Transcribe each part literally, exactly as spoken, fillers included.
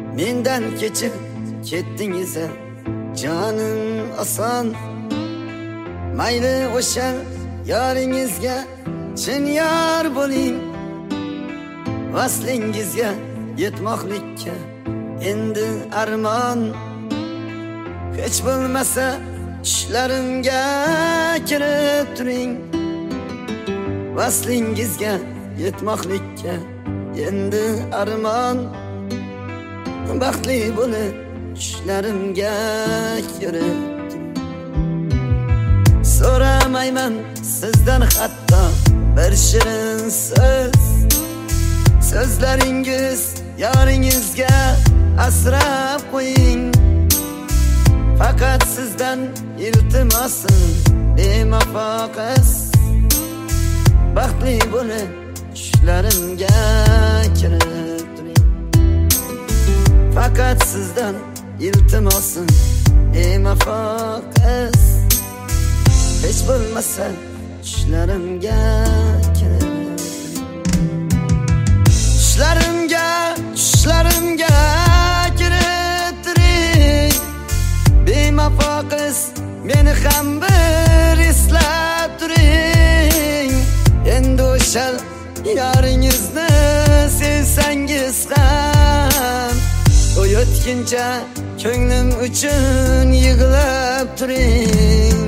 Mendan kechib ketdingiz jonim oson. Mayli o'sha yoringizga chin yor bo'ling. Vaslingizga yetmoqlikka endi armon. Hech bo'lmasa tushlarimga kirib turing. Vaslingizga yetmoqlikka endi armon. Baxtli bo'lib tushlarimga kirib turing. So'ramayman sizdan hatto bir shirin so'z. Sözleringiz yoringizga asrab qo'ying. Faqat sizdan iltimosim bemafoqas. Baxtli bo'lib tushlarimga kirib turing. Faqat sizdan iltimosim bemafoqas. Hech bo'lmasa tushlarimga kirib Tushlarimga, tushlarimga kirib turing. Bemafoqis meni ham bir eslab turing. Endi o'sha yoringizni sevsangiz ham o'tkincha ko'nglim uchun yig'lab turing.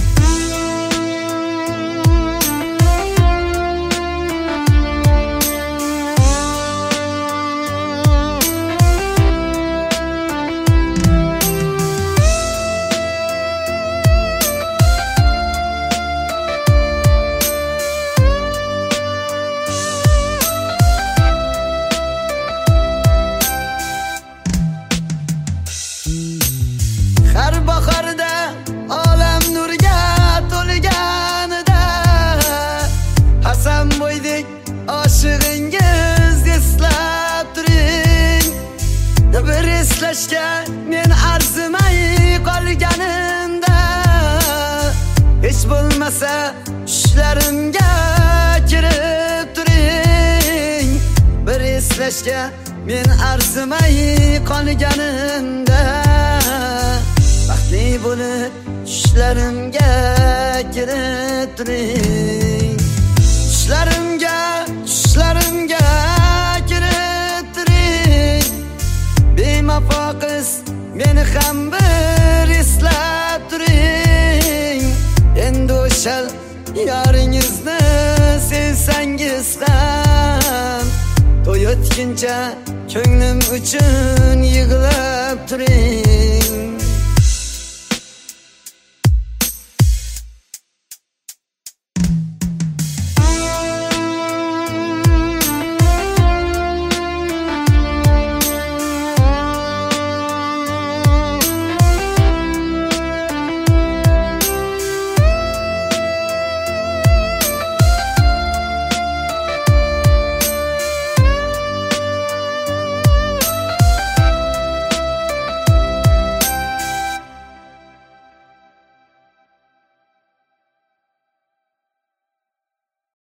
Har bahorda olam nurga to'lganida Hasan bo'ydek oshig'ingiz eslab turing. Bir eslashga men arzimay qolganimda hech bo'lmasa tushlarimga kirib turing. Bir eslashga men arzimay qolganimda baxtli bo'lib tushlarimga kirib turing. Tushlarimga, tushlarimga kirib turing. Bemafoqis meni ham bir eslab turing. Endi o'sha yoringizni sevsangiz ham to'yotguncha ko'nglim uchun yig'lab turing.